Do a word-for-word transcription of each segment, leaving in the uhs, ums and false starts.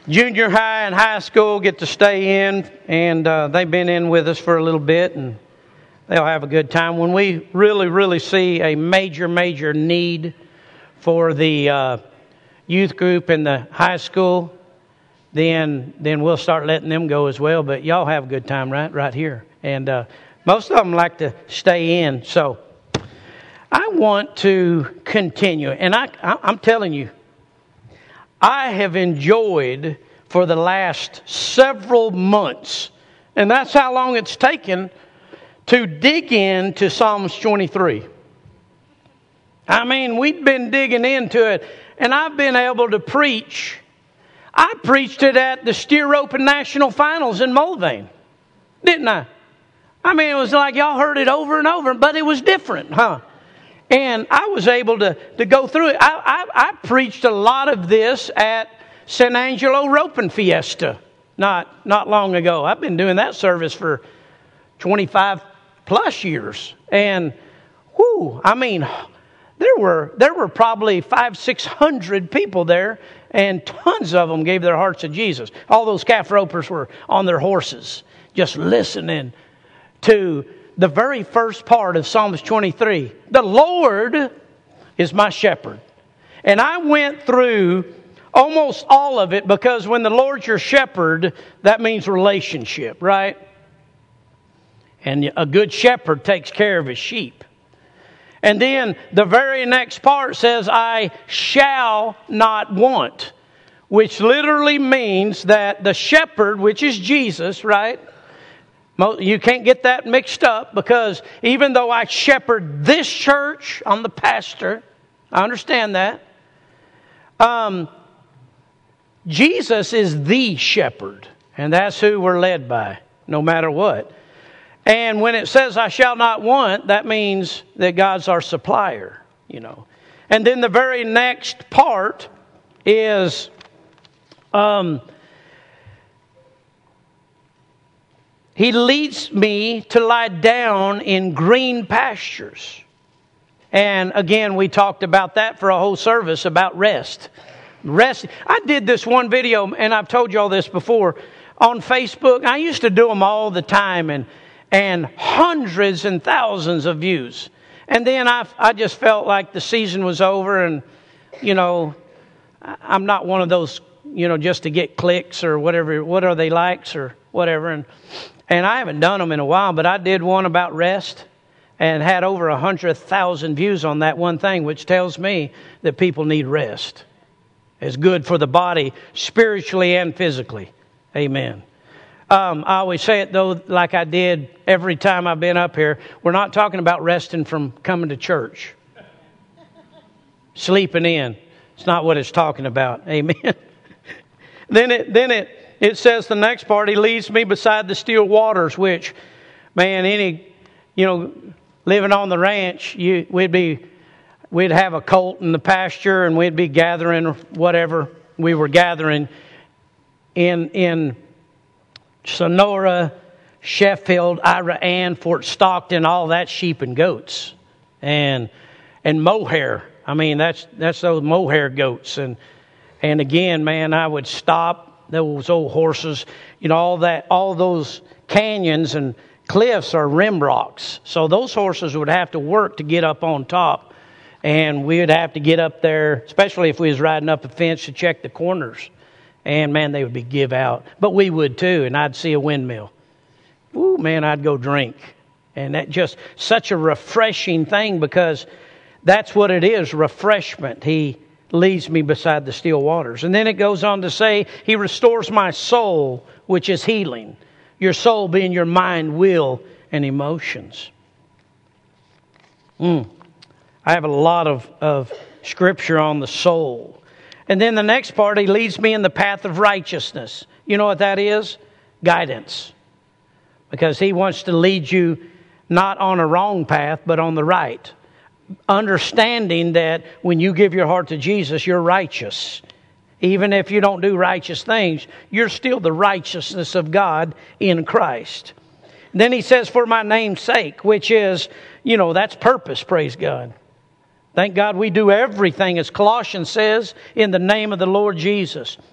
junior high and high school get to stay in, and uh, they've been in with us for a little bit, and they'll have a good time. When we really, really see a major, major need for the uh, youth group in the high school, then then we'll start letting them go as well. But y'all have a good time right right here. And uh, most of them like to stay in. So I want to continue. And I, I, I'm telling you, I have enjoyed for the last several months, and that's how long it's taken to dig into Psalms twenty-three. I mean, we've been digging into it, and I've been able to preach. I preached it at the Steer Open National Finals in Mulvane, didn't I? I mean, it was like y'all heard it over and over, but it was different, huh? And I was able to, to go through it. I, I, I preached a lot of this at San Angelo Roping Fiesta not not long ago. I've been doing that service for twenty-five plus years. And, whoo, I mean, there were there were probably five, six hundred people there, and tons of them gave their hearts to Jesus. All those calf ropers were on their horses, just listening to the very first part of Psalms twenty-three. The Lord is my shepherd. And I went through almost all of it, because when the Lord's your shepherd, that means relationship, right? And a good shepherd takes care of his sheep. And then the very next part says, I shall not want, which literally means that the shepherd, which is Jesus, right? You can't get that mixed up, because even though I shepherd this church, I'm the pastor. I understand that. Um, Jesus is the shepherd, and that's who we're led by, no matter what. And when it says I shall not want, that means that God's our supplier, you know. And then the very next part is um, He leads me to lie down in green pastures. And again, we talked about that for a whole service, about rest. Rest. I did this one video, and I've told you all this before, on Facebook. I used to do them all the time, and and hundreds and thousands of views. And then I, I just felt like the season was over, and, you know, I'm not one of those, you know, just to get clicks or whatever, what are they likes or whatever. And and I haven't done them in a while, but I did one about rest and had over one hundred thousand views on that one thing, which tells me that people need rest. It's good for the body, spiritually and physically. Amen. Um, I always say it, though, like I did every time I've been up here. We're not talking about resting from coming to church. Sleeping in. It's not what it's talking about. Amen. then it then it, it says the next part, He leads me beside the still waters, which, man, any, you know, living on the ranch, you we'd be, we'd have a colt in the pasture, and we'd be gathering whatever we were gathering in in Sonora, Sheffield, Ira Ann, Fort Stockton, all that sheep and goats, and and mohair. I mean, that's that's those mohair goats, and and again, man, I would stop those old horses. You know, all that, all those canyons and cliffs are rim rocks, so those horses would have to work to get up on top, and we would have to get up there, especially if we was riding up a fence to check the corners. And, man, they would be give out. But we would, too, and I'd see a windmill. Ooh, man, I'd go drink. And that just such a refreshing thing, because that's what it is, refreshment. He leads me beside the still waters. And then it goes on to say, He restores my soul, which is healing. Your soul being your mind, will, and emotions. Mm. I have a lot of, of scripture on the soul. And then the next part, He leads me in the path of righteousness. You know what that is? Guidance. Because He wants to lead you not on a wrong path, but on the right. Understanding that when you give your heart to Jesus, you're righteous. Even if you don't do righteous things, you're still the righteousness of God in Christ. And then He says, for my name's sake, which is, you know, that's purpose, praise God. Thank God we do everything, as Colossians says, in the name of the Lord Jesus.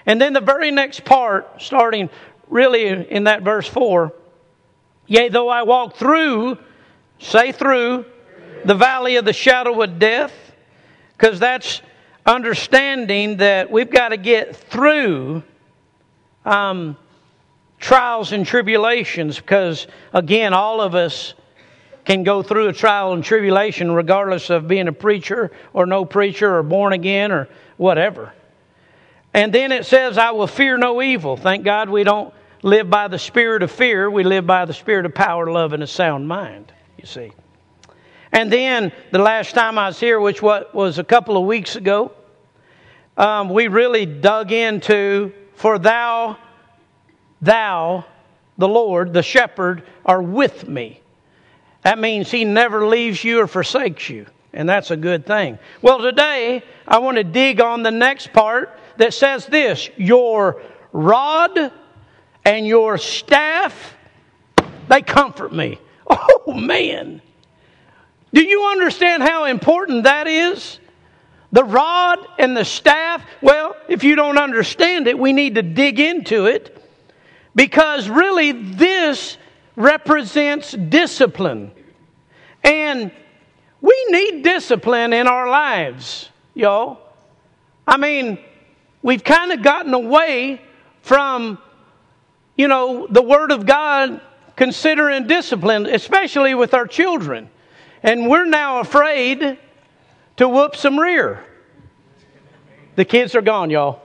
And then the very next part, starting really in that verse four, yea, though I walk through, say through, the valley of the shadow of death, because that's understanding that we've got to get through um, trials and tribulations, because, again, all of us can go through a trial and tribulation regardless of being a preacher or no preacher or born again or whatever. And then it says, I will fear no evil. Thank God we don't live by the spirit of fear. We live by the spirit of power, love, and a sound mind, you see. And then the last time I was here, which was a couple of weeks ago, um, we really dug into, for thou, thou, the Lord, the shepherd, are with me. That means He never leaves you or forsakes you. And that's a good thing. Well, today, I want to dig on the next part that says this: your rod and your staff, they comfort me. Oh, man. Do you understand how important that is? The rod and the staff. Well, if you don't understand it, we need to dig into it. Because really, this represents discipline. And we need discipline in our lives, y'all. I mean, we've kind of gotten away from, you know, the Word of God considering discipline, especially with our children. And we're now afraid to whoop some rear. The kids are gone, y'all.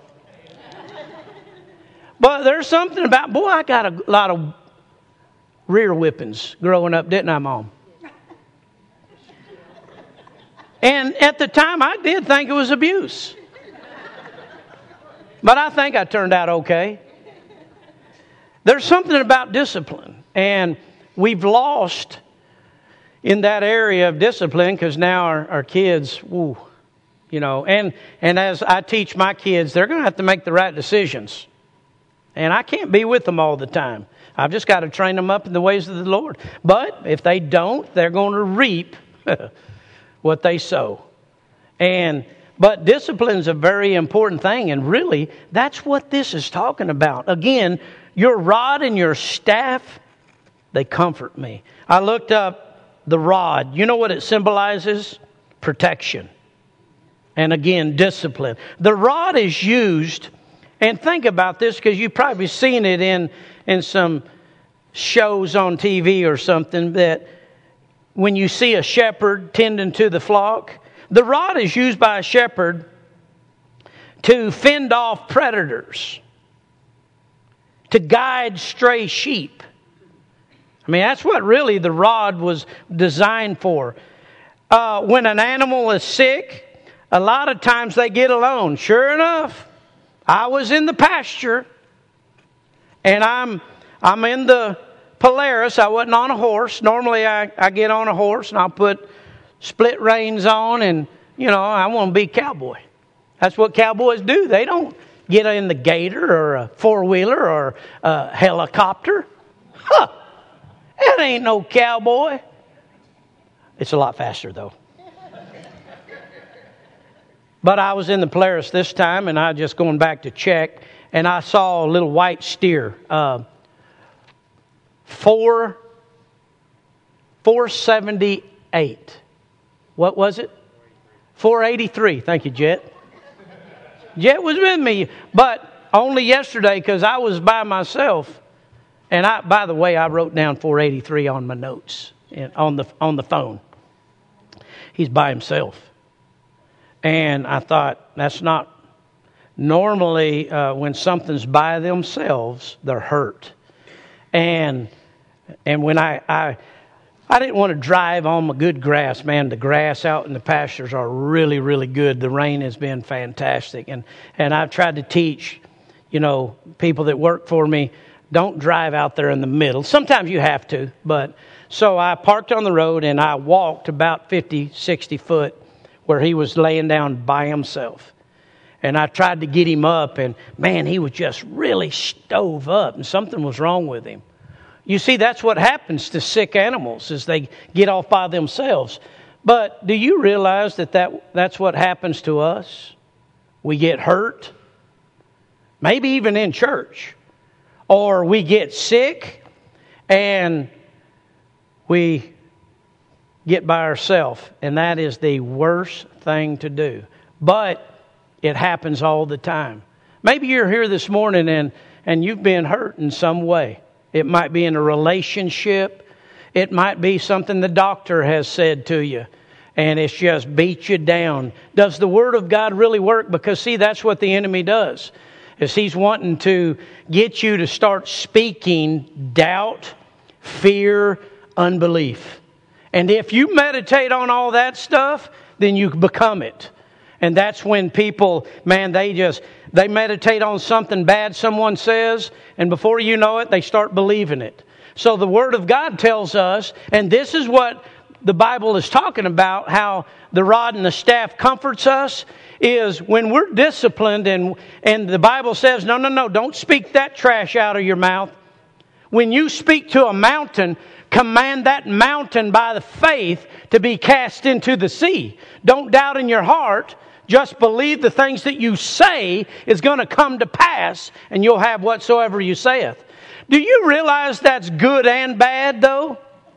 But there's something about, boy, I got a lot of rear whippings growing up, didn't I, Mom? And at the time, I did think it was abuse. But I think I turned out okay. There's something about discipline. And we've lost in that area of discipline because now our, our kids, woo, you know. And, and as I teach my kids, they're going to have to make the right decisions. And I can't be with them all the time. I've just got to train them up in the ways of the Lord. But if they don't, they're going to reap what they sow. And but discipline is a very important thing, and really that's what this is talking about. Again, your rod and your staff, they comfort me. I looked up the rod. You know what it symbolizes? Protection. And again, discipline. The rod is used, and think about this because you've probably seen it in in some shows on T V or something, that when you see a shepherd tending to the flock, the rod is used by a shepherd to fend off predators, to guide stray sheep. I mean, that's what really the rod was designed for. Uh, when an animal is sick, a lot of times they get alone. Sure enough, I was in the pasture, and I'm I'm in the Polaris. I wasn't on a horse. Normally I, I get on a horse and I'll put split reins on, and, you know, I want to be a cowboy. That's what cowboys do. They don't get in the gator or a four-wheeler or a helicopter. Huh. That ain't no cowboy. It's a lot faster, though. But I was in the Polaris this time, and I was just going back to check, and I saw a little white steer. Uh, Four, four seventy-eight. What was it? four eighty-three. Thank you, Jet. Jet was with me, but only yesterday because I was by myself. And I, by the way, I wrote down four eighty-three on my notes on the on the phone. He's by himself, and I thought that's not normally uh, when something's by themselves, they're hurt. And and when I, I I didn't want to drive on my good grass, man. The grass out in the pastures are really, really good. The rain has been fantastic. And, and I've tried to teach, you know, people that work for me, don't drive out there in the middle. Sometimes you have to. But so I parked on the road and I walked about fifty, sixty foot where he was laying down by himself. And I tried to get him up, and man, he was just really stove up, and something was wrong with him. You see, that's what happens to sick animals, is they get off by themselves. But do you realize that, that that's what happens to us? We get hurt. maybe even in church. Or we get sick and we get by ourselves. And that is the worst thing to do. But it happens all the time. Maybe you're here this morning and, and you've been hurt in some way. It might be in a relationship. It might be something the doctor has said to you. And it's just beat you down. Does the Word of God really work? Because see, that's what the enemy does. Is he's wanting to get you to start speaking doubt, fear, unbelief. And if you meditate on all that stuff, then you become it. And that's when people, man, they just, they meditate on something bad someone says, and before you know it, they start believing it. So the Word of God tells us, and this is what the Bible is talking about, how the rod and the staff comforts us, is when we're disciplined and, and the Bible says, no, no, no, don't speak that trash out of your mouth. When you speak to a mountain, command that mountain by the faith to be cast into the sea. Don't doubt in your heart. Just believe the things that you say is going to come to pass, and you'll have whatsoever you saith. Do you realize that's good and bad, though?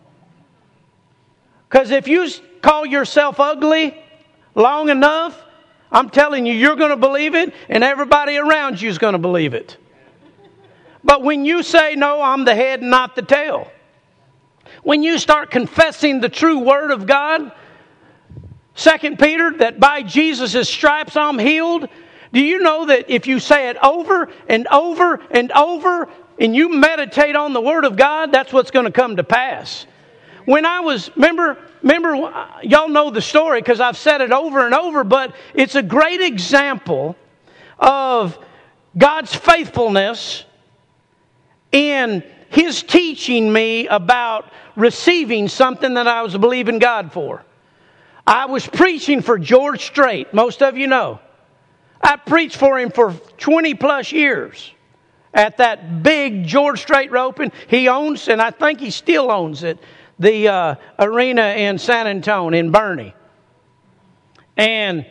Because if you call yourself ugly long enough, I'm telling you, you're going to believe it, and everybody around you is going to believe it. But when you say, no, I'm the head and not the tail. When you start confessing the true Word of God, Second Peter, that by Jesus' stripes I'm healed. Do you know that if you say it over and over and over and you meditate on the Word of God, that's what's going to come to pass. When I was, remember, remember, y'all know the story because I've said it over and over, but it's a great example of God's faithfulness in His teaching me about receiving something that I was believing God for. I was preaching for George Strait. Most of you know. I preached for him for twenty plus years at that big George Strait roping. He owns, and I think he still owns it, the uh, arena in San Antonio, in Boerne. And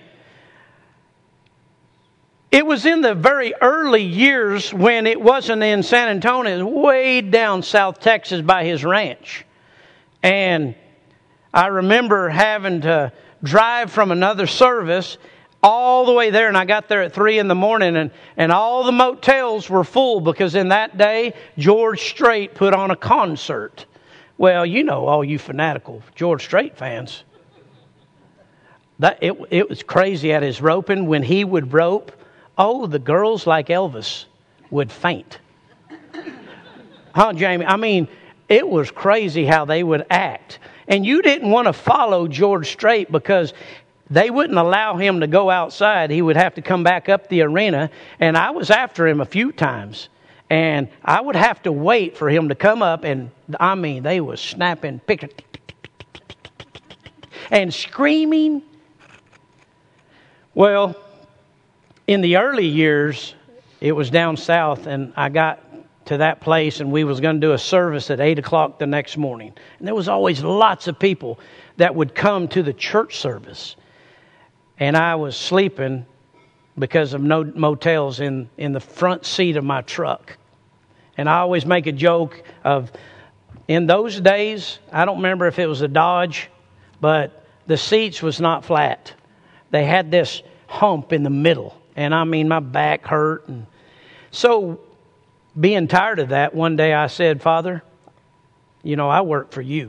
it was in the very early years when it wasn't in San Antonio. It was way down South Texas by his ranch. And I remember having to drive from another service all the way there, and I got there at three in the morning, and, and all the motels were full because in that day, George Strait put on a concert. Well, you know, all you fanatical George Strait fans. That it, it was crazy at his roping. When he would rope, oh, the girls like Elvis would faint. Huh, Jamie? I mean, it was crazy how they would act. And you didn't want to follow George Strait because they wouldn't allow him to go outside. He would have to come back up the arena. And I was after him a few times. And I would have to wait for him to come up. And I mean, they was snapping pictures and screaming. Well, in the early years, it was down south. And I got to that place and we was going to do a service at eight o'clock the next morning. And there was always lots of people that would come to the church service. And I was sleeping because of no motels in, in the front seat of my truck. And I always make a joke of, in those days, I don't remember if it was a Dodge, but the seats was not flat. They had this hump in the middle. And I mean, my back hurt. And so, being tired of that, one day I said, Father, you know, I work for you.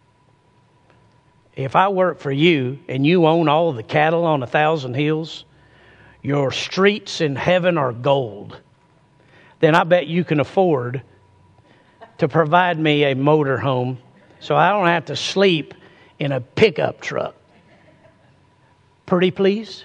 If I work for you and you own all of the cattle on a thousand hills, your streets in heaven are gold, then I bet you can afford to provide me a motor home so I don't have to sleep in a pickup truck. Pretty please?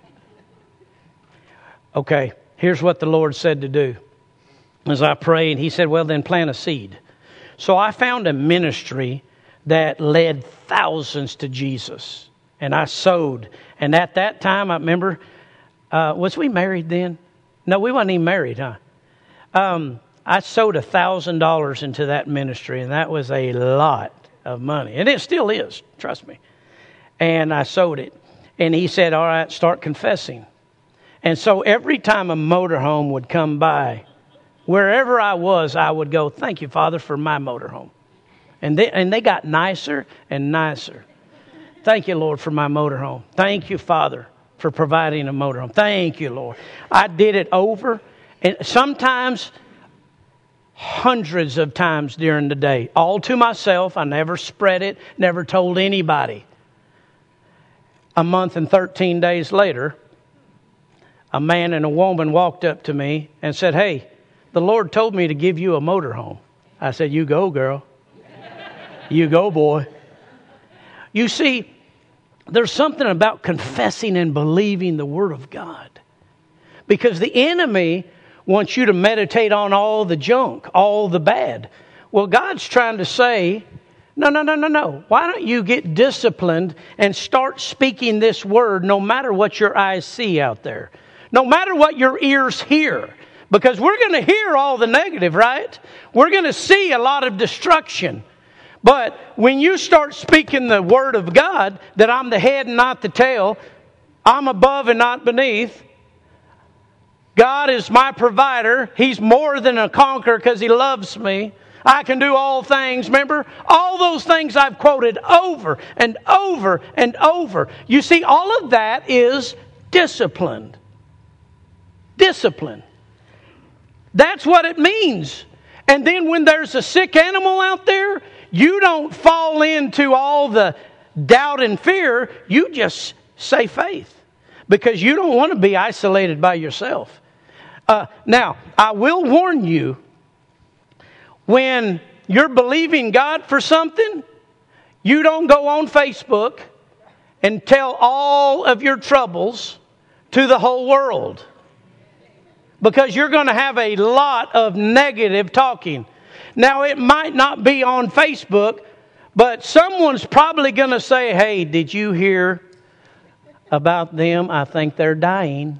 Okay, here's what the Lord said to do. As I prayed, He said, well, then plant a seed. So I found a ministry that led thousands to Jesus. And I sowed. And at that time, I remember, uh, was we married then? No, we wasn't even married, huh? Um, I sowed a thousand dollars into that ministry, and that was a lot of money. And it still is, trust me. And I sowed it. And He said, all right, start confessing. And so every time a motorhome would come by, wherever I was, I would go, thank you, Father, for my motorhome. And they, and they got nicer and nicer. Thank you, Lord, for my motorhome. Thank you, Father, for providing a motorhome. Thank you, Lord. I did it over, and sometimes hundreds of times during the day, all to myself. I never spread it, never told anybody. A month and thirteen days later, a man and a woman walked up to me and said, hey, the Lord told me to give you a motorhome. I said, you go, girl. You go, boy. You see, there's something about confessing and believing the Word of God. Because the enemy wants you to meditate on all the junk, all the bad. Well, God's trying to say, no, no, no, no, no. Why don't you get disciplined and start speaking this Word no matter what your eyes see out there? No matter what your ears hear. Because we're going to hear all the negative, right? We're going to see a lot of destruction. But when you start speaking the Word of God, that I'm the head and not the tail, I'm above and not beneath, God is my provider, He's more than a conqueror because He loves me, I can do all things, remember? All those things I've quoted over and over and over. You see, all of that is disciplined. Discipline. That's what it means. And then when there's a sick animal out there, you don't fall into all the doubt and fear. You just say faith. Because you don't want to be isolated by yourself. Uh, now, I will warn you, when you're believing God for something, you don't go on Facebook and tell all of your troubles to the whole world. Because you're going to have a lot of negative talking. Now, it might not be on Facebook, but someone's probably going to say, hey, did you hear about them? I think they're dying.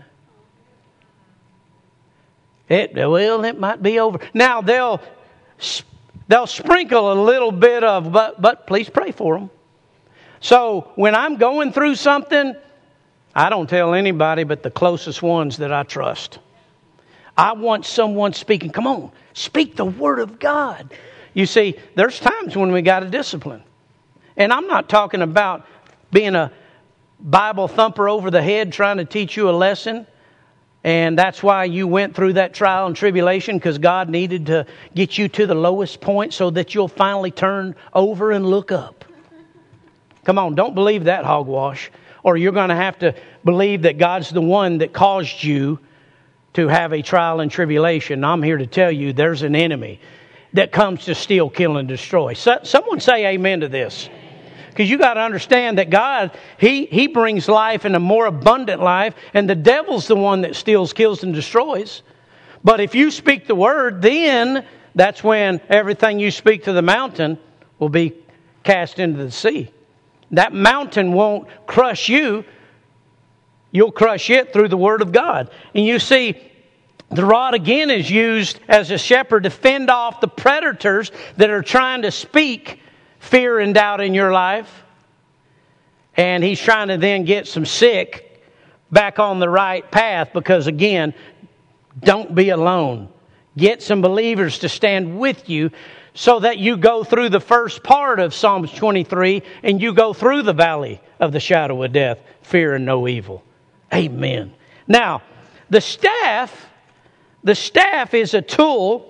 It, well, it might be over. Now, they'll they'll sprinkle a little bit of, but, but please pray for them. So, when I'm going through something, I don't tell anybody but the closest ones that I trust. I want someone speaking. Come on, speak the Word of God. You see, there's times when we got to discipline. And I'm not talking about being a Bible thumper over the head trying to teach you a lesson. And that's why you went through that trial and tribulation, because God needed to get you to the lowest point so that you'll finally turn over and look up. Come on, don't believe that hogwash. Or you're going to have to believe that God's the one that caused you to have a trial and tribulation. I'm here to tell you there's an enemy that comes to steal, kill, and destroy. So, someone say amen to this. Because you got to understand that God, he, he brings life and a more abundant life. And the devil's the one that steals, kills, and destroys. But if you speak the Word, then that's when everything you speak to the mountain will be cast into the sea. That mountain won't crush you. You'll crush it through the Word of God. And you see, the rod again is used as a shepherd to fend off the predators that are trying to speak fear and doubt in your life. And he's trying to then get some sick back on the right path, because again, don't be alone. Get some believers to stand with you so that you go through the first part of Psalms twenty-three and you go through the valley of the shadow of death, fear and no evil. Amen. Now, the staff, the staff is a tool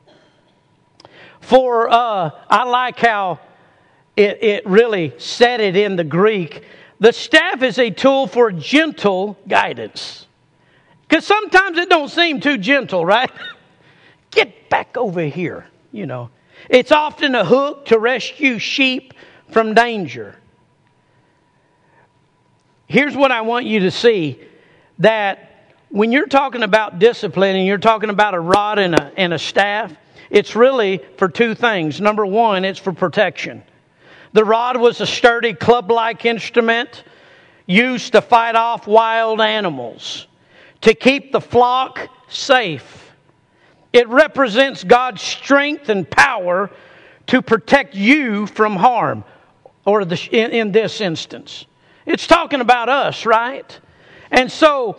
for, uh, I like how it, it really said it in the Greek. The staff is a tool for gentle guidance. Because sometimes it don't seem too gentle, right? Get back over here, you know. It's often a hook to rescue sheep from danger. Here's what I want you to see, that when you're talking about discipline and you're talking about a rod and a, and a staff, it's really for two things. Number one, it's for protection. The rod was a sturdy club-like instrument used to fight off wild animals, to keep the flock safe. It represents God's strength and power to protect you from harm, or the, in, in this instance. It's talking about us, right? And so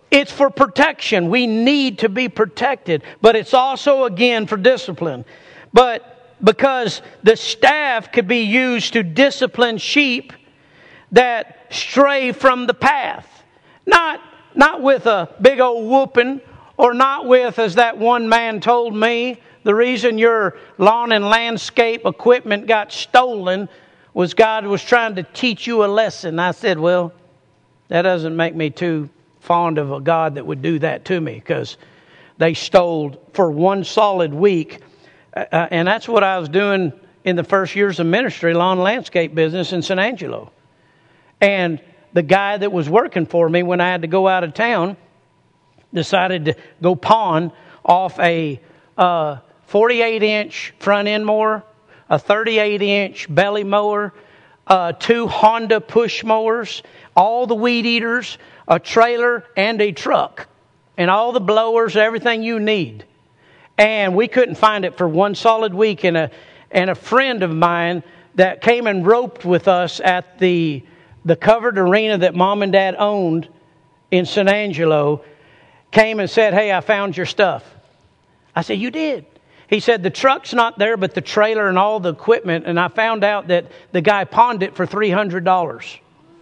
it's for protection. We need to be protected. But it's also, again, for discipline. But because the staff could be used to discipline sheep that stray from the path. Not, not with a big old whooping, or not with, as that one man told me, the reason your lawn and landscape equipment got stolen was God was trying to teach you a lesson. I said, well, that doesn't make me too fond of a God that would do that to me, because they stole for one solid week. Uh, and that's what I was doing in the first years of ministry, lawn and landscape business in San Angelo. And the guy that was working for me when I had to go out of town decided to go pawn off a uh, forty-eight inch front end mower, a thirty-eight inch belly mower, uh, two Honda push mowers, all the weed eaters, a trailer, and a truck, and all the blowers, everything you need. And we couldn't find it for one solid week. And a and a friend of mine that came and roped with us at the the covered arena that Mom and Dad owned in San Angelo came and said, hey, I found your stuff. I said, you did? He said, the truck's not there, but the trailer and all the equipment. And I found out that the guy pawned it for three hundred dollars.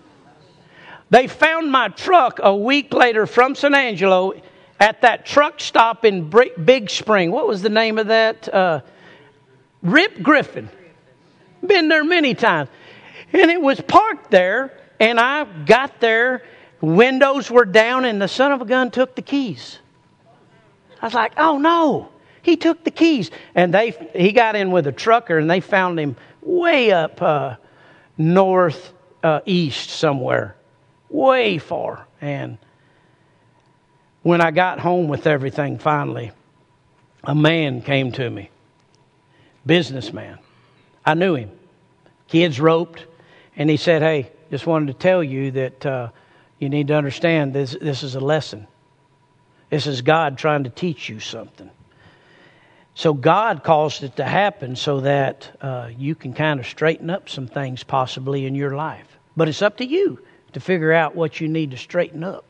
They found my truck a week later from San Angelo at that truck stop in Big Spring. What was the name of that? Uh, Rip Griffin. Been there many times. And it was parked there, and I got there, windows were down, and the son of a gun took the keys. I was like, oh no, he took the keys. And they he got in with a trucker, and they found him way up uh, north, uh, east somewhere, way far. And when I got home with everything finally, a man came to me, businessman. I knew him, kids roped. And he said, hey, just wanted to tell you that uh, you need to understand this, this is a lesson. This is God trying to teach you something. So God caused it to happen so that uh, you can kind of straighten up some things possibly in your life. But it's up to you to figure out what you need to straighten up.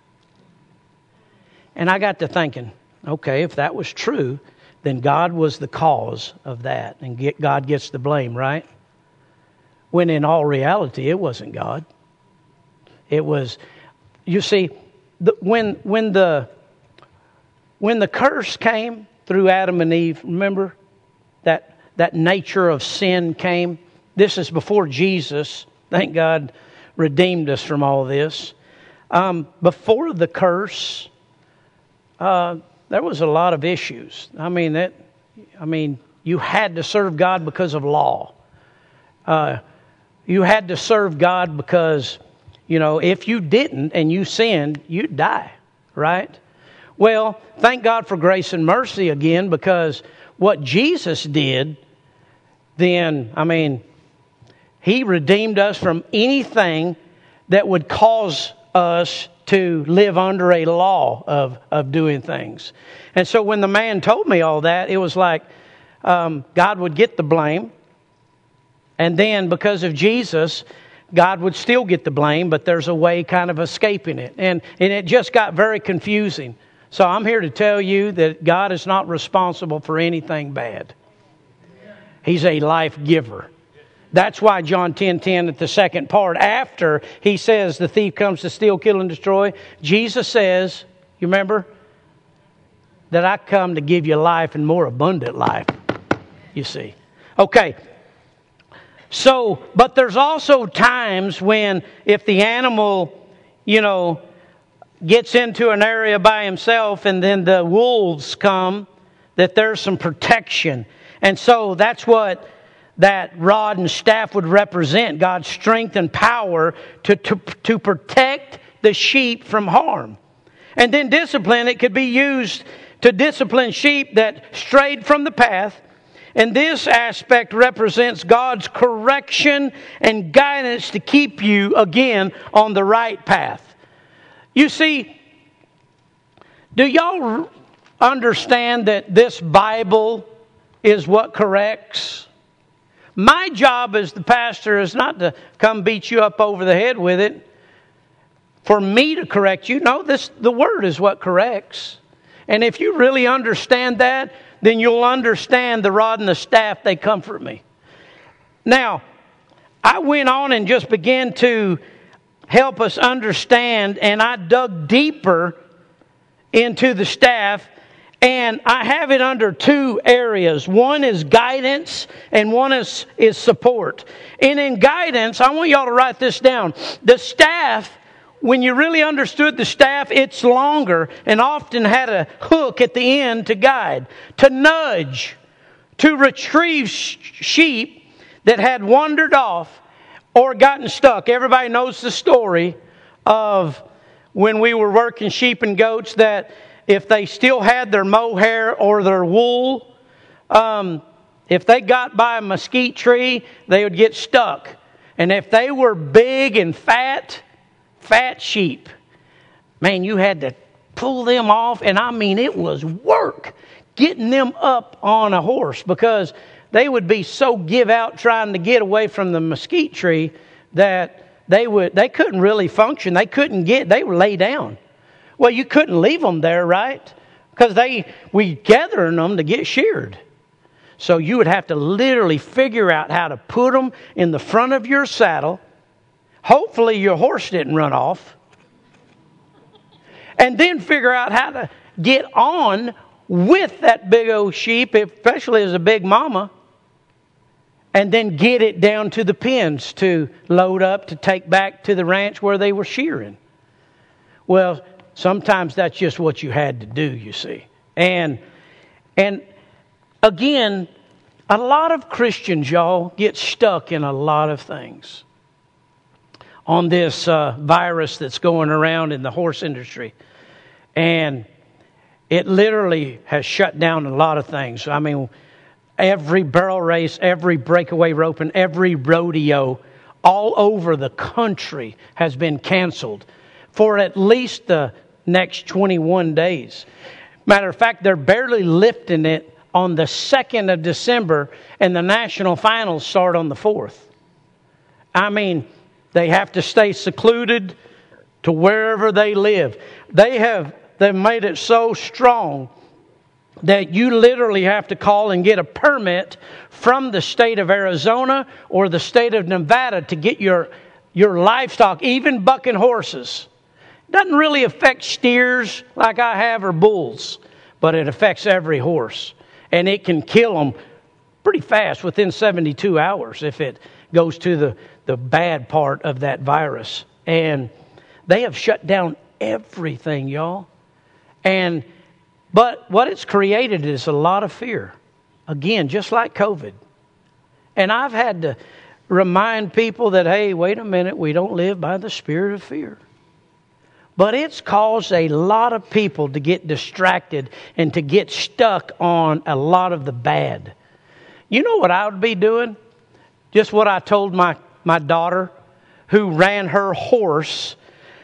And I got to thinking, okay, if that was true, then God was the cause of that. And get, God gets the blame, right? When in all reality, it wasn't God. It was, you see, the, when when the when the curse came through Adam and Eve, remember that that nature of sin came. This is before Jesus. Thank God, redeemed us from all this. Um, before the curse, uh, there was a lot of issues. I mean that. I mean, you had to serve God because of law. Uh, You had to serve God because, you know, if you didn't and you sinned, you'd die, right? Well, thank God for grace and mercy again, because what Jesus did, then, I mean, He redeemed us from anything that would cause us to live under a law of, of doing things. And so when the man told me all that, it was like um, God would get the blame. And then because of Jesus, God would still get the blame, but there's a way kind of escaping it. And, and it just got very confusing. So I'm here to tell you that God is not responsible for anything bad. He's a life giver. That's why John ten ten at the second part, after He says the thief comes to steal, kill, and destroy, Jesus says, you remember, that I come to give you life and more abundant life, you see. Okay. So, but there's also times when if the animal, you know, gets into an area by himself and then the wolves come, that there's some protection. And so that's what that rod and staff would represent, God's strength and power to, to, to protect the sheep from harm. And then discipline, it could be used to discipline sheep that strayed from the path. And this aspect represents God's correction and guidance to keep you, again, on the right path. You see, do y'all understand that this Bible is what corrects? My job as the pastor is not to come beat you up over the head with it. for me to correct you. No, this the Word is what corrects. And if you really understand that, then you'll understand the rod and the staff, they comfort me. Now, I went on and just began to help us understand, and I dug deeper into the staff, and I have it under two areas. One is guidance, and one is, is support. And in guidance, I want y'all to write this down. The staff, when you really understood the staff, it's longer and often had a hook at the end to guide, to nudge, to retrieve sh- sheep that had wandered off or gotten stuck. Everybody knows the story of when we were working sheep and goats, that if they still had their mohair or their wool, um, if they got by a mesquite tree, they would get stuck. And if they were big and fat, fat sheep, man, you had to pull them off. And I mean, it was work getting them up on a horse, because they would be so give out trying to get away from the mesquite tree that they would they couldn't really function. They couldn't get, they would lay down. Well, you couldn't leave them there, right? Because they we gathering them to get sheared. So you would have to literally figure out how to put them in the front of your saddle. Hopefully your horse didn't run off. And then figure out how to get on with that big old sheep, especially as a big mama. And then get it down to the pens to load up, to take back to the ranch where they were shearing. Well, sometimes that's just what you had to do, you see. And and again, a lot of Christians, y'all, get stuck in a lot of things on this uh, virus that's going around in the horse industry. And it literally has shut down a lot of things. I mean, every barrel race, every breakaway rope, and every rodeo all over the country has been canceled for at least the next twenty-one days. Matter of fact, they're barely lifting it on the second of December, and the national finals start on the fourth. I mean, they have to stay secluded to wherever they live. They have they've made it so strong that you literally have to call and get a permit from the state of Arizona or the state of Nevada to get your your livestock, even bucking horses. It doesn't really affect steers like I have or bulls, but it affects every horse. And it can kill them pretty fast, within seventy-two hours, if it goes to the, the bad part of that virus. And they have shut down everything, y'all. And But what it's created is a lot of fear. Again, just like COVID. And I've had to remind people that, hey, wait a minute, we don't live by the spirit of fear. But it's caused a lot of people to get distracted and to get stuck on a lot of the bad. You know what I would be doing? Just what I told my, my daughter, who ran her horse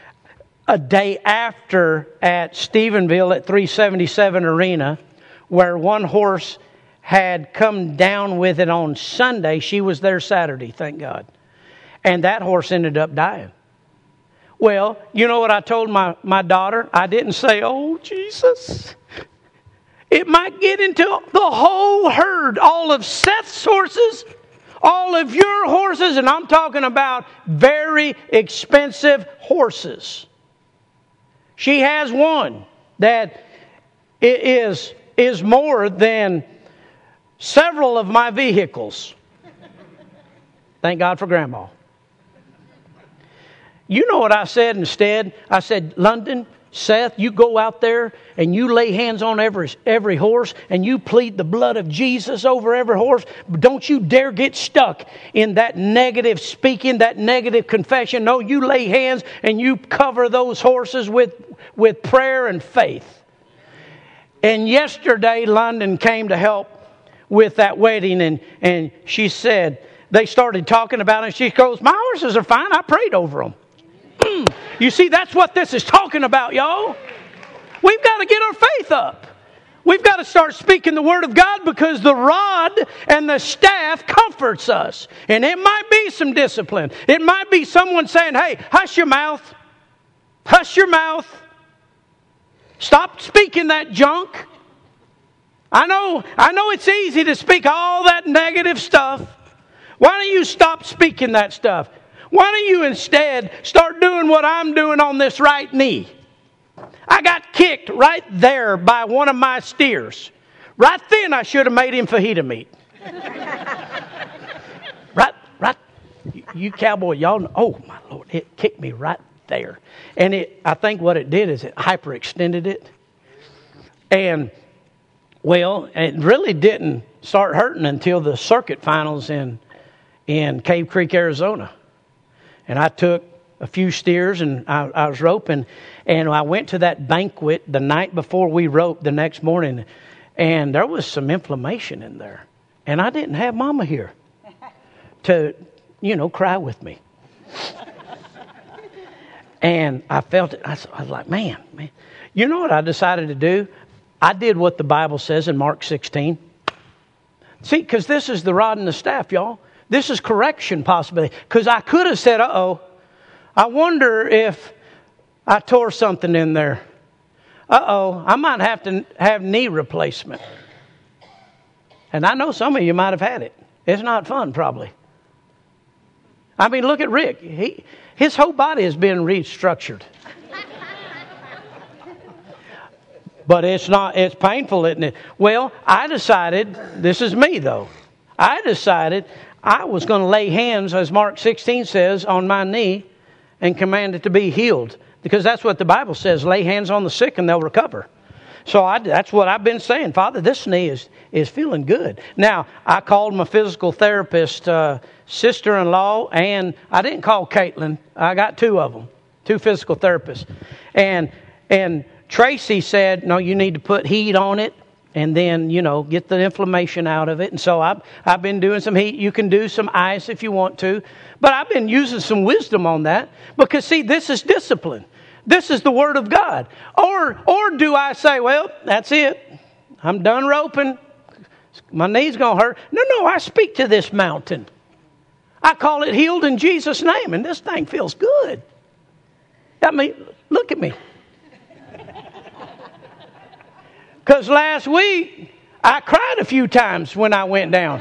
a day after at Stephenville at three seventy-seven Arena, where one horse had come down with it on Sunday. She was there Saturday, thank God. And that horse ended up dying. Well, you know what I told my, my daughter? I didn't say, oh, Jesus. It might get into the whole herd, all of Seth's horses, all of your horses, and I'm talking about very expensive horses. She has one that is, is more than several of my vehicles. Thank God for Grandma. You know what I said instead? I said, London, Seth, you go out there and you lay hands on every, every horse and you plead the blood of Jesus over every horse. Don't you dare get stuck in that negative speaking, that negative confession. No, you lay hands and you cover those horses with, with prayer and faith. And yesterday, London came to help with that wedding, and, and she said, they started talking about it, and she goes, my horses are fine. I prayed over them. Mm. You see, that's what this is talking about, y'all. We've got to get our faith up. We've got to start speaking the Word of God, because the rod and the staff comforts us. And it might be some discipline. It might be someone saying, hey, hush your mouth. Hush your mouth. Stop speaking that junk. I know, I know it's easy to speak all that negative stuff. Why don't you stop speaking that stuff? Why don't you instead start doing what I'm doing on this right knee? I got kicked right there by one of my steers. Right then I should have made him fajita meat. Right, right. You, you cowboy, y'all know. Oh, my Lord. It kicked me right there. And it, I think what it did is it hyperextended it. And, well, it really didn't start hurting until the circuit finals in, in Cave Creek, Arizona. And I took a few steers and I, I was roping. And I went to that banquet the night before we roped the next morning. And there was some inflammation in there. And I didn't have Mama here to, you know, cry with me. And I felt it. I was like, man, man. You know what I decided to do? I did what the Bible says in Mark sixteen. See, because this is the rod and the staff, y'all. This is correction possibility. Because I could have said, uh-oh, I wonder if I tore something in there. Uh-oh, I might have to have knee replacement. And I know some of you might have had it. It's not fun, probably. I mean, look at Rick. He, his whole body has been restructured. But it's not, it's painful, isn't it? Well, I decided, this is me though. I decided I was going to lay hands, as Mark sixteen says, on my knee and command it to be healed. Because that's what the Bible says, lay hands on the sick and they'll recover. So I, that's what I've been saying. Father, this knee is, is feeling good. Now, I called my physical therapist, uh, sister-in-law, and I didn't call Caitlin. I got two of them, two physical therapists. And and Tracy said, no, you need to put heat on it and then, you know, get the inflammation out of it. And so I've, I've been doing some heat. You can do some ice if you want to. But I've been using some wisdom on that because, see, this is discipline. This is the Word of God. Or or do I say, well, that's it. I'm done roping. My knee's going to hurt. No, no, I speak to this mountain. I call it healed in Jesus' name, and this thing feels good. I mean, look at me. Because last week, I cried a few times when I went down.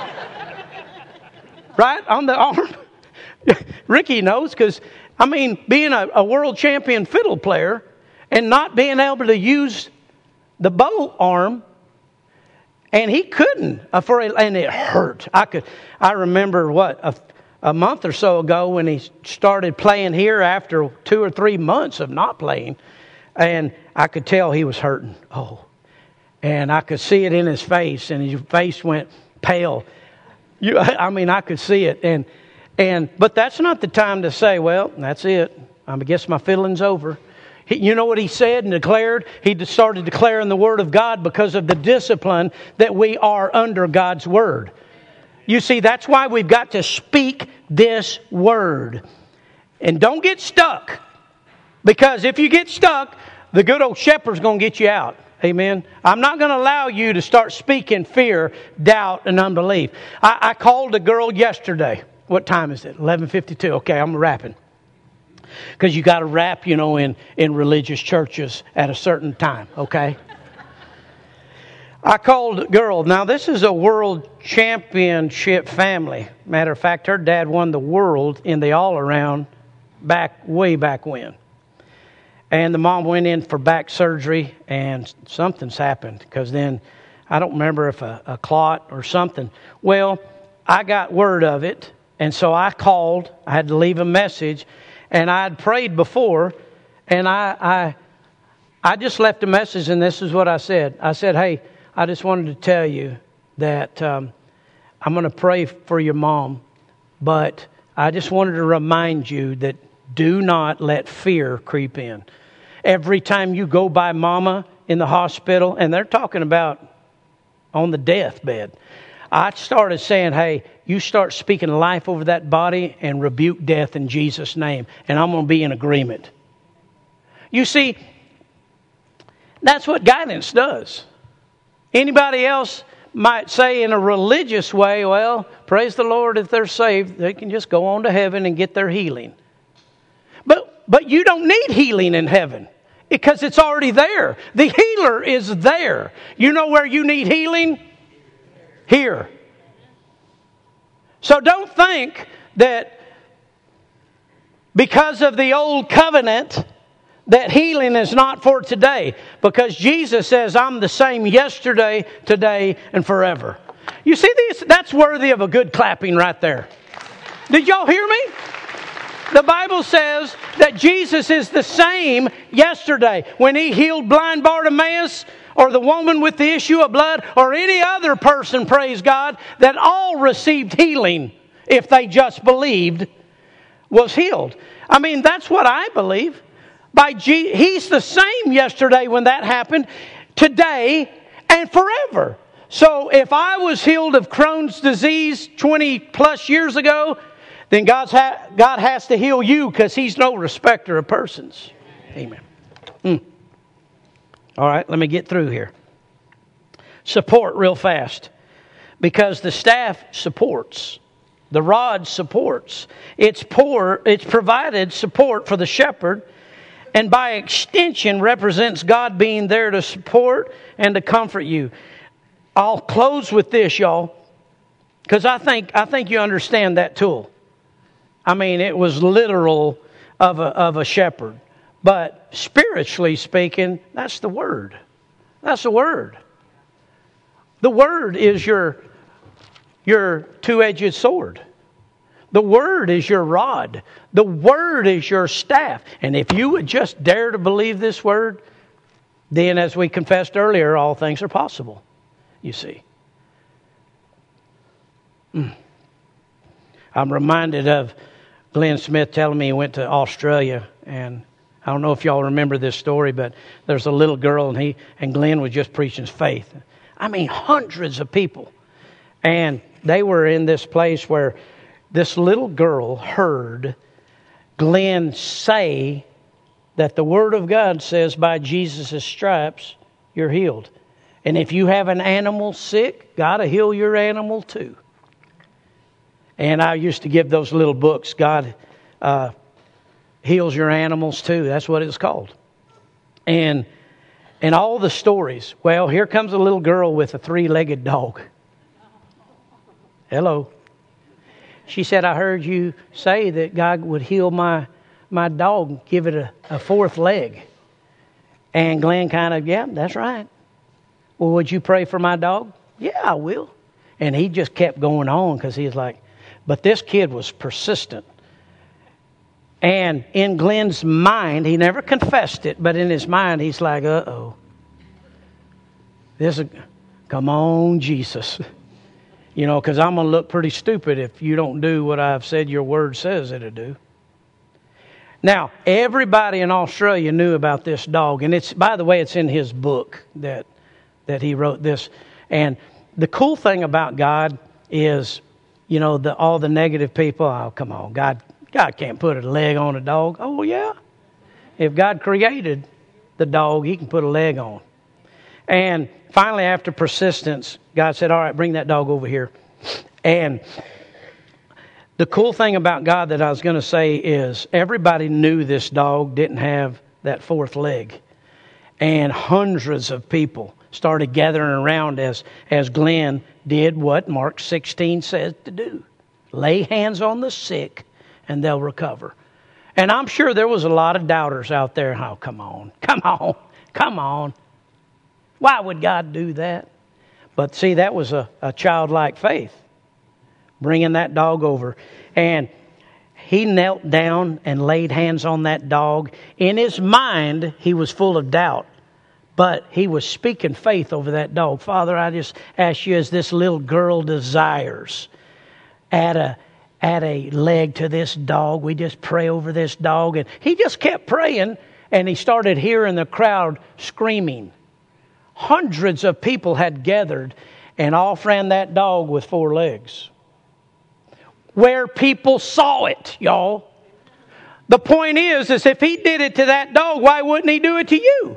Right? On the arm. Ricky knows, because, I mean, being a, a world champion fiddle player and not being able to use the bow arm, and he couldn't, uh, for a, and it hurt. I could. I remember, what, a, a month or so ago when he started playing here after two or three months of not playing, and I could tell he was hurting. Oh. And I could see it in his face, and his face went pale. You, I mean, I could see it. And and but that's not the time to say, well, that's it. I guess my fiddling's over. He, you know what he said and declared? He started declaring the Word of God because of the discipline that we are under God's Word. You see, that's why we've got to speak this Word. And don't get stuck. Because if you get stuck, the good old shepherd's going to get you out. Amen. I'm not going to allow you to start speaking fear, doubt, and unbelief. I, I called a girl yesterday. What time is it? eleven fifty-two. Okay, I'm rapping. Because you got to rap, you know, in, in religious churches at a certain time. Okay. I called a girl. Now, this is a world championship family. Matter of fact, her dad won the world in the all-around back way back when. And the mom went in for back surgery, and something's happened. Because then, I don't remember if a, a clot or something. Well, I got word of it, and so I called. I had to leave a message, and I had prayed before, and I, I, I just left a message, and this is what I said. I said, hey, I just wanted to tell you that um, I'm going to pray for your mom, but I just wanted to remind you that do not let fear creep in. Every time you go by Mama in the hospital, and they're talking about on the deathbed, I started saying, hey, you start speaking life over that body and rebuke death in Jesus' name, and I'm going to be in agreement. You see, that's what guidance does. Anybody else might say in a religious way, well, praise the Lord, if they're saved, they can just go on to heaven and get their healing. But But you don't need healing in heaven because it's already there. The healer is there. You know where you need healing? Here. So don't think that because of the old covenant that healing is not for today. Because Jesus says, I'm the same yesterday, today, and forever. You see, these, that's worthy of a good clapping right there. Did y'all hear me? The Bible says that Jesus is the same yesterday. When He healed blind Bartimaeus, or the woman with the issue of blood, or any other person, praise God, that all received healing if they just believed, was healed. I mean, that's what I believe. By G- He's the same yesterday when that happened, today, and forever. So if I was healed of Crohn's disease twenty plus years ago, then God's ha- God has to heal you because He's no respecter of persons. Amen. Mm. All right, let me get through here. Support real fast. Because the staff supports. The rod supports. It's poor, it's provided support for the shepherd, and by extension represents God being there to support and to comfort you. I'll close with this, y'all, because I think I think you understand that tool. I mean, it was literal of a of a shepherd, but spiritually speaking, that's the Word. That's the Word. The Word is your your two-edged sword. The Word is your rod. The Word is your staff. And if you would just dare to believe this Word, then as we confessed earlier, all things are possible, you see. Mm. I'm reminded of Glenn Smith telling me he went to Australia, and I don't know if y'all remember this story, but there's a little girl, and he and Glenn was just preaching faith. I mean, hundreds of people. And they were in this place where this little girl heard Glenn say that the Word of God says by Jesus' stripes, you're healed. And if you have an animal sick, God will heal your animal too. And I used to give those little books, God uh, heals your animals too. That's what it's called. And and all the stories. Well, here comes a little girl with a three-legged dog. Hello. She said, I heard you say that God would heal my my dog, give it a, a fourth leg. And Glenn kind of, yeah, that's right. Well, would you pray for my dog? Yeah, I will. And he just kept going on because he was like, but this kid was persistent. And in Glenn's mind, he never confessed it, but in his mind, he's like, uh-oh. This is, come on, Jesus. You know, because I'm going to look pretty stupid if you don't do what I've said your word says it'll do. Now, everybody in Australia knew about this dog. And it's, by the way, it's in his book that that he wrote this. And the cool thing about God is, you know, the, all the negative people, oh, come on, God, God can't put a leg on a dog. Oh, yeah. If God created the dog, He can put a leg on. And finally, after persistence, God said, all right, bring that dog over here. And the cool thing about God that I was going to say is everybody knew this dog didn't have that fourth leg. And hundreds of people started gathering around as, as Glenn did what Mark sixteen says to do. Lay hands on the sick and they'll recover. And I'm sure there was a lot of doubters out there. Oh, come on, come on, come on. Why would God do that? But see, that was a, a childlike faith, bringing that dog over. And he knelt down and laid hands on that dog. In his mind, he was full of doubt, but he was speaking faith over that dog. Father, I just ask you, as this little girl desires, add a, add a leg to this dog. We just pray over this dog. And he just kept praying, and he started hearing the crowd screaming. Hundreds of people had gathered and off ran that dog with four legs. Where people saw it, y'all. The point is, is if he did it to that dog, why wouldn't he do it to you?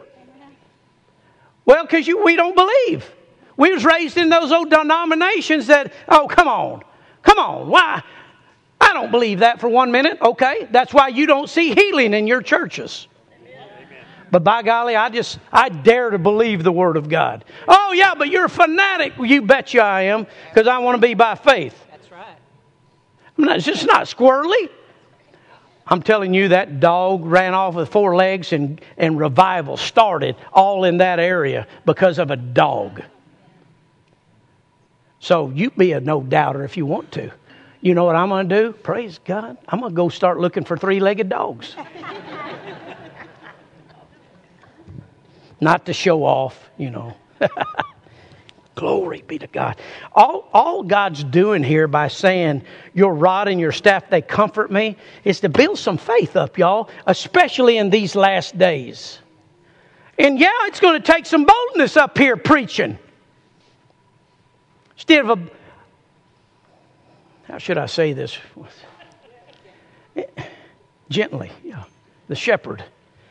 Well, because you we don't believe. We was raised in those old denominations that, oh, come on. Come on. Why? I, I don't believe that for one minute. Okay, that's why you don't see healing in your churches. But by golly, I just, I dare to believe the Word of God. Oh yeah, but you're a fanatic. Well, you bet you I am, because I want to be by faith. That's right. I'm not, it's just not squirrely. I'm telling you, that dog ran off with four legs, and, and revival started all in that area because of a dog. So you be a no-doubter if you want to. You know what I'm going to do? Praise God. I'm going to go start looking for three-legged dogs. Not to show off, you know. Glory be to God. All, all God's doing here by saying, your rod and your staff, they comfort me, is to build some faith up, y'all, especially in these last days. And yeah, it's going to take some boldness up here preaching. Instead of a, how should I say this? Gently, yeah. The shepherd.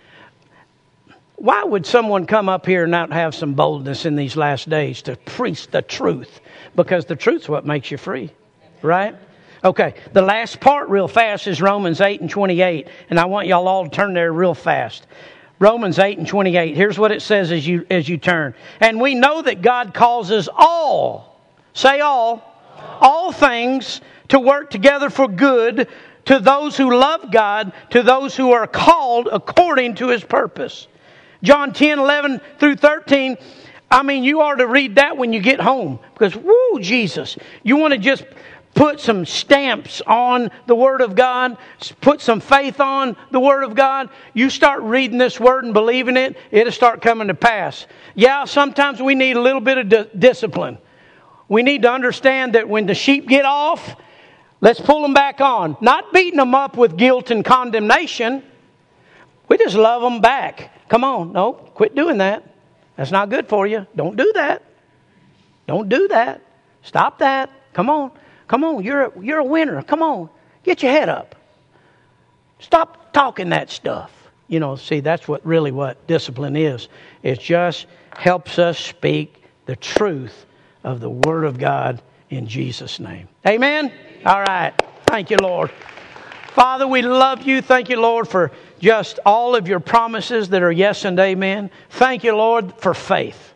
Why would someone come up here and not have some boldness in these last days to preach the truth? Because the truth's what makes you free, right? Okay, the last part real fast is Romans eight and twenty-eight. And I want y'all all to turn there real fast. Romans eight and twenty-eight. Here's what it says as you as you turn. And we know that God causes all, say all, all things to work together for good to those who love God, to those who are called according to His purpose. John ten, eleven through thirteen. I mean, you ought to read that when you get home. Because, woo, Jesus. You want to just put some stamps on the Word of God. Put some faith on the Word of God. You start reading this Word and believing it. It'll start coming to pass. Yeah, sometimes we need a little bit of di- discipline. We need to understand that when the sheep get off, let's pull them back on. Not beating them up with guilt and condemnation. We just love them back. Come on, no, quit doing that. That's not good for you. Don't do that. Don't do that. Stop that. Come on. Come on, you're a, you're a winner. Come on, get your head up. Stop talking that stuff. You know, see, that's what really what discipline is. It just helps us speak the truth of the Word of God in Jesus' name. Amen? All right. Thank you, Lord. Father, we love you. Thank you, Lord, for just all of your promises that are yes and amen. Thank you, Lord, for faith.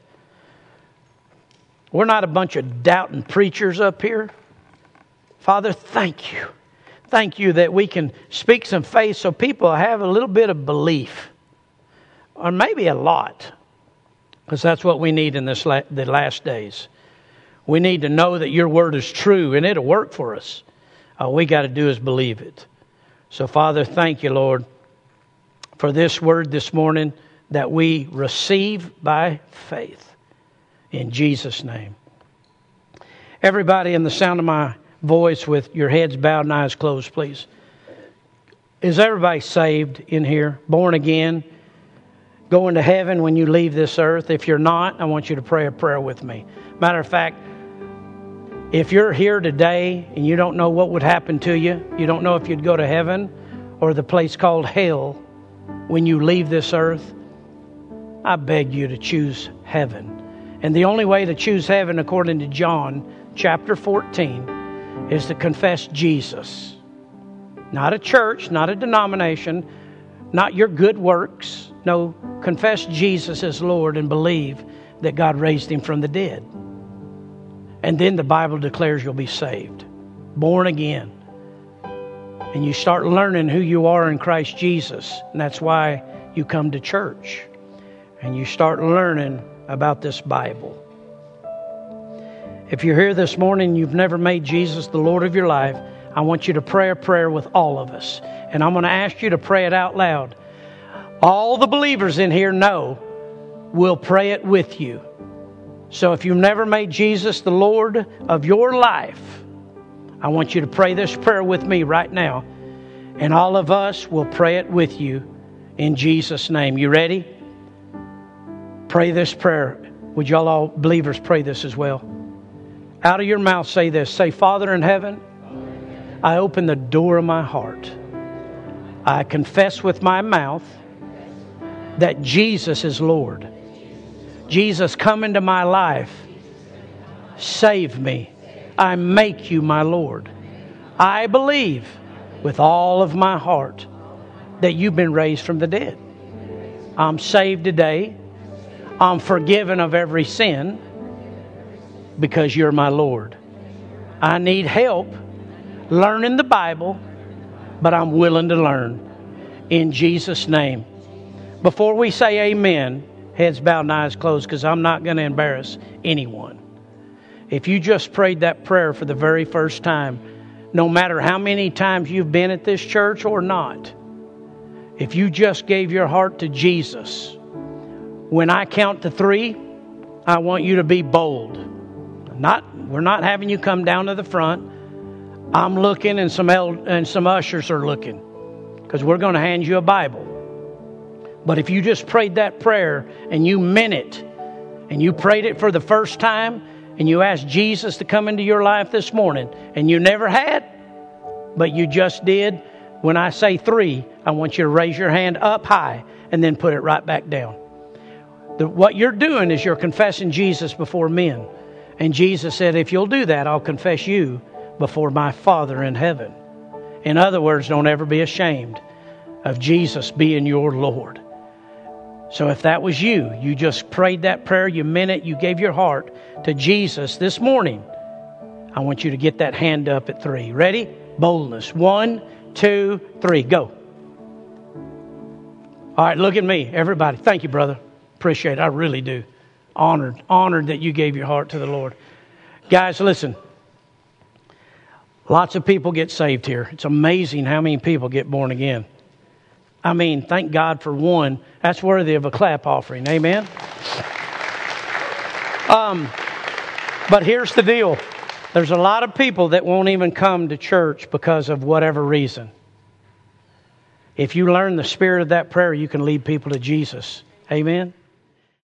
We're not a bunch of doubting preachers up here. Father, thank you. Thank you that we can speak some faith so people have a little bit of belief. Or maybe a lot. Because that's what we need in this la- the last days. We need to know that your word is true and it'll work for us. All we got to do is believe it. So, Father, thank you, Lord, for this word this morning that we receive by faith. In Jesus' name. Everybody in the sound of my voice with your heads bowed and eyes closed, please. Is everybody saved in here? Born again? Going to heaven when you leave this earth? If you're not, I want you to pray a prayer with me. Matter of fact, if you're here today and you don't know what would happen to you, you don't know if you'd go to heaven or the place called hell when you leave this earth, I beg you to choose heaven. And the only way to choose heaven, according to John chapter fourteen, is to confess Jesus. Not a church, not a denomination, not your good works. No, confess Jesus as Lord and believe that God raised Him from the dead. And then the Bible declares you'll be saved, born again. And you start learning who you are in Christ Jesus. And that's why you come to church. And you start learning about this Bible. If you're here this morning and you've never made Jesus the Lord of your life, I want you to pray a prayer with all of us. And I'm going to ask you to pray it out loud. All the believers in here know we'll pray it with you. So if you've never made Jesus the Lord of your life, I want you to pray this prayer with me right now. And all of us will pray it with you in Jesus' name. You ready? Pray this prayer. Would y'all all believers pray this as well? Out of your mouth say this. Say, Father in heaven, I open the door of my heart. I confess with my mouth that Jesus is Lord. Jesus, come into my life. Save me. I make you my Lord. I believe with all of my heart that you've been raised from the dead. I'm saved today. I'm forgiven of every sin because you're my Lord. I need help learning the Bible, but I'm willing to learn. In Jesus' name. Before we say amen, heads bowed and eyes closed, because I'm not going to embarrass anyone. If you just prayed that prayer for the very first time, no matter how many times you've been at this church or not, if you just gave your heart to Jesus, when I count to three, I want you to be bold. Not, we're not having you come down to the front. I'm looking, and some el- and some ushers are looking, because we're going to hand you a Bible. But if you just prayed that prayer and you meant it, and you prayed it for the first time, and you asked Jesus to come into your life this morning, and you never had, but you just did, when I say three, I want you to raise your hand up high and then put it right back down. The, what you're doing is you're confessing Jesus before men. And Jesus said, if you'll do that, I'll confess you before my Father in heaven. In other words, don't ever be ashamed of Jesus being your Lord. So if that was you, you just prayed that prayer, you meant it, you gave your heart to Jesus this morning, I want you to get that hand up at three. Ready? Boldness. One, two, three. Go. All right, look at me, everybody. Thank you, brother. Appreciate it. I really do. Honored. Honored that you gave your heart to the Lord. Guys, listen. Lots of people get saved here. It's amazing how many people get born again. I mean, thank God for one. That's worthy of a clap offering. Amen? Um, but here's the deal. There's a lot of people that won't even come to church because of whatever reason. If you learn the spirit of that prayer, you can lead people to Jesus. Amen?